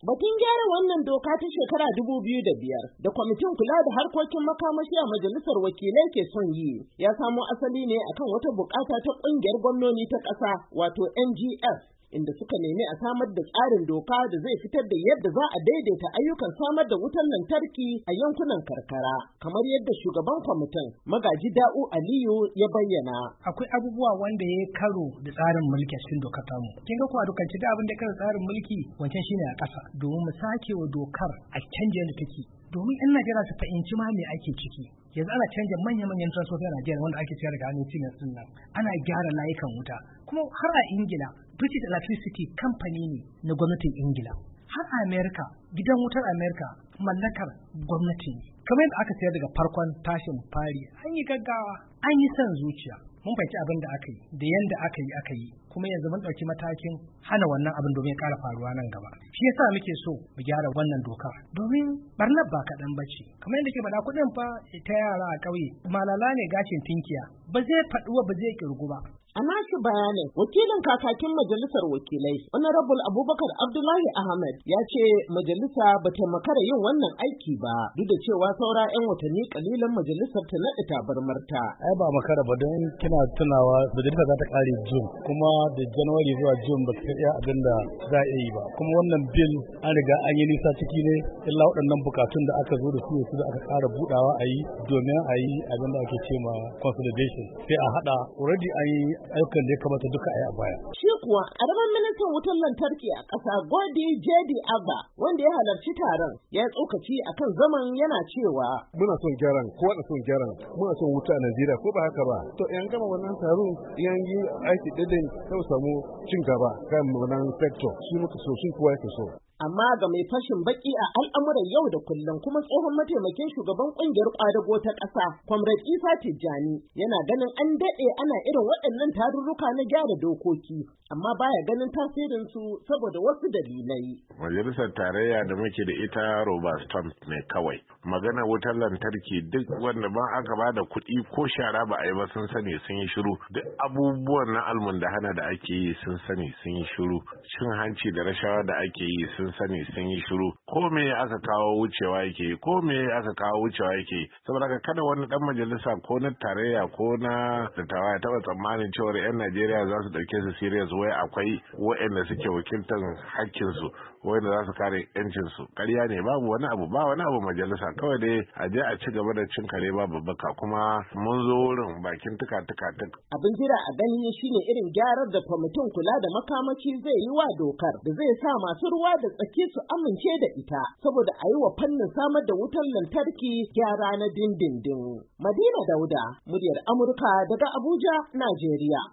Batun gyara wannan doka ta shekara 2005 da kwamitin kula da harkokin makamashi a majalisar wakilai ke son yi ya samo asali ne akan wata bukata ta ƙungiyar gwamnoni ta ƙasa wato NGF. Inda suka nemi a samar da tsarin doka da zai fitar da yadda za a daidaita ayyukan samar da wutar lantarki a yankunan karkara, kamar yadda shugaban kwamitin Magaji Da'u Aliyu ya bayyana. Akwai abubuwa wanda ya karo da tsarin mulki a cikin dokar tamu. Kin ga kuwa dokanci da abin da karo tsarin mulki wancan shine a ƙasa, domin mu sake wa dokar a canje da take. Domin 'yan Najeriya su fahimci ma me ake ciki. Yanzu ana canja manya-manyan transporter a Najeriya wanda ake sayar da hannun Siemens din nan. Ana gyara layukan wuta. Kuma har a Ingila, British Electricity Company ne na gwamnatin Ingila. Har a Amerika, gidan wutar Amerika mallakar gwamnati ne. Kamar yadda aka sayar daga farkon tashin fari, an yi gaggawa, an yi son zuciya. Mun fahimci abin da aka yi, da yanda aka yi. Kuma yanzu mun ɗauki matakin hana wannan abin domin ya ƙara faruwa nan gaba. Shi yasa muke so mu gyara wannan dokar domin barnar ba kaɗan ba ce. Kamar yadda ke faɗa kuɗin fa ta yara a ƙauye malala ne gashin tinkiya ba zai faɗuwa ba zai ƙirgu ba. A nashi bayanin, wakilin kakakin majalisar wakilai, Honorable Abubakar Abdullahi Ahmed ya ce majalisa ba ta makara yin wannan aiki ba, duk da cewa saura 'yan watanni kalilan majalisar ta naɗe tabarmarta. Ai ba makara ba don kina tunawa majalisa za ta ƙare June, kuma da January zuwa June ba ta iya abin da za a yi ba. Kuma wannan bil an riga an yi nisa ciki ne, illa waɗannan bukatun da aka zo da su da aka ƙara buɗawa a yi domin a yi abin da ake ce ma consolidation. Sai a haɗa already an yi ayyukan da ya kamata duka a yi a baya. Shi kuwa ƙaramin ministan wutar lantarki a ƙasa Godi Jedi Agba wanda ya halarci taron ya tsokaci akan zaman yana cewa muna son gyaran ko da son gyaran muna son wuta a Najeriya ko ba haka ba. To yan gama wannan taron yan yi aiki daidai sai samu cin gaba kan wannan sector shi muka so shi kowa yake so. Amma ga mai fashin baki a al'amuran yau da kullum kuma tsohon mataimakin shugaban kungiyar kwadago ta ƙasa, Comrade Isa Tijjani, yana ganin an daɗe ana irin waɗannan tarurruka na gyara dokoki, amma baya ganin tasirin su saboda wasu dalilai. Majalisar tarayya da muke da ita Robert Stamp ne kawai. Magana wutar lantarki duk wanda ba aka ba da kuɗi ko shara ba a yi ba sun sani sun yi shiru. Duk abubuwan na almundahana da ake yi sun sani sun yi shiru. Cin hanci da rashawa da ake yi sun sani sun yi shiru. Ko me aka kawo wucewa yake ko me aka kawo wucewa yake saboda kada wani dan majalisa ko na tarayya ko na dattawa ya taba tsammanin cewa 'yan Najeriya za su dauke su serious wai akwai waɗanda suke wakiltar hakkin su wanda za su kare yancin su. Ƙarya ne, babu wani abu, ba wani abu majalisa, kawai dai a je a ci gaba da cin kare babu baka, kuma mun zo wurin bakin tuka. Abin jira a gani shine irin gyarar da kwamitin kula da makamashi zai yi wa dokar da zai sa masu ruwa da tsaki su amince da ita saboda a yi wa fannin samar da wutar lantarki gyara na dindindin. Madina Dauda, muryar Amurka daga Abuja, Najeriya.